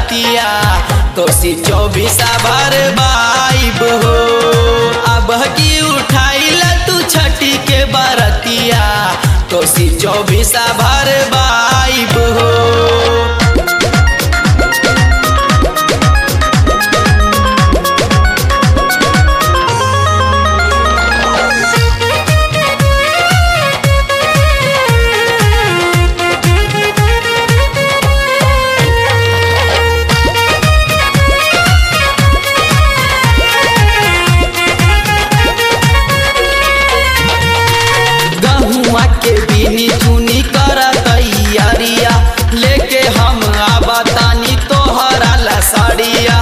बरतिया कोसी 24 भर बाइब हो। अब की उठाइला तू छठी के बरतिया कोसी 24 भर बाइब हो। के बीनी चुनी कर तैयारिया लेके हम आबातानी तोहरा ला साड़िया।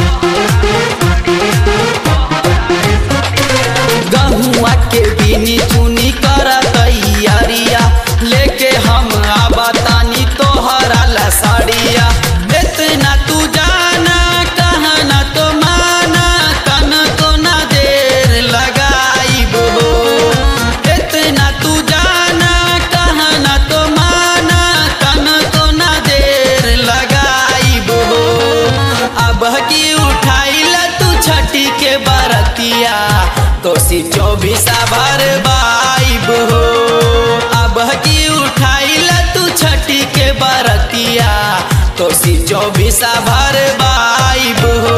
गहुआ के बीनी चुनी कर तैयारिया लेके हम आबातानी तोहरा ला साड़िया। इतना तू जाना कहना तो माना कन तो ना देर लगाइब हो। इतना तू जाना कहना तो माना कन तो ना देर लगाइब हो। अब की उठाइला तू छठी के बरतिया कोसी 24 भर बाइब हो। अब की उठाइला तू छठी के बरतिया कोसी 24 भर बाइब हो।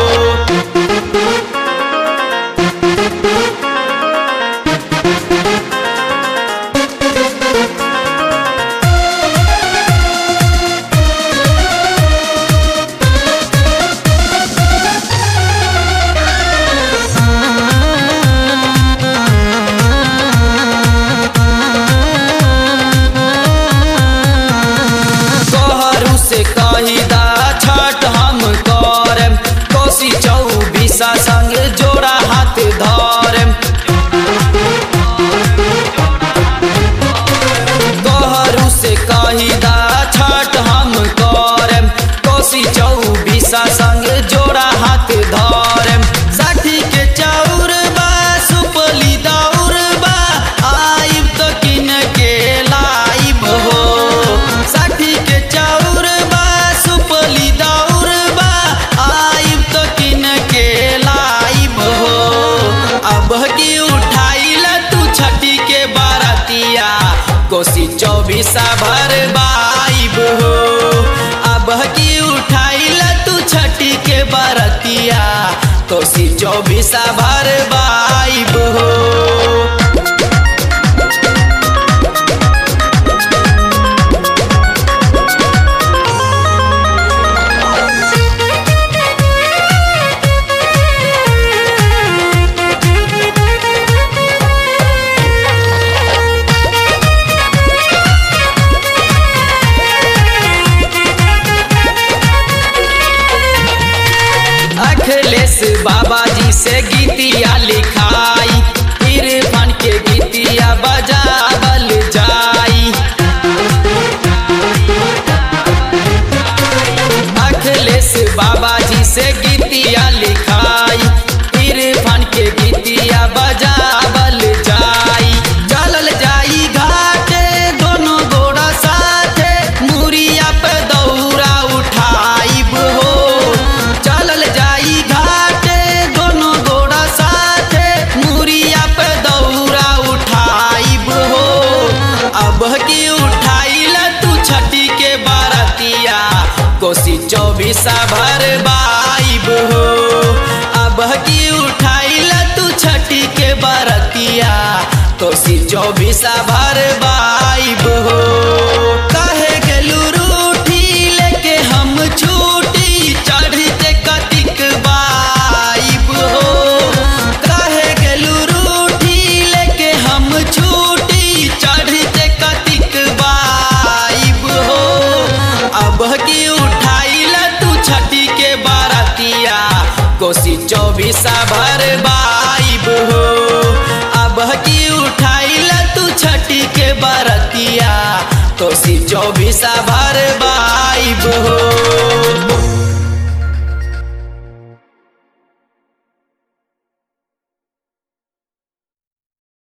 कही दा छठ हम करम कोसी 24 संग जोड़ा हाथ धरम। तोहरू से कही दा छठ हम करम कोसी 24 संग जोड़ा हाथ धरम। साठी के चाउर बा सुपली दाउर बा आइब तो किन के लाइब हो। साठी के चाउर सुपली दाउर बा आइब तो किन के लाइब हो। अब की उठाइला तू छठी के बरतिया कोसी 24 भर बाइब हो। अब की उठाइला तू छठी के बरतिया कोसी 24 भर बाइब हो। अखिलेश बाबा जी से गीतिया लिखाई इरफान के गीतिया बजावल जाई। अखिलेश बाबा जी से गीतिया लिखाई इरफान के गीतिया बजावल जाई। चलल जाई घाटे दोनों गोड़ा साथे मुरिया पे दौरा उठाइब हो। चलल जाई घाटे दोनों गोड़ा साथे मुरिया पे दौरा उठाइब हो। अब की उठाइला तू छठी के बरतिया कोसी 24 भर बाइब हो। अब की उठाइला तू छठी के बरतिया कोसी 24 भर बाइब हो। कहे गेलू रूठी लेके हम छूटी चढ़ते कतिक बाइब हो। कहे गेलू रूठी लेके हम छूटी चढ़ते कतिक बाइब हो। अब की उठाइला तू छठी के बरतिया कोसी 24 भर बाइब हो। अब की उठाइला तू छठी के बरतिया कोसी 24 भर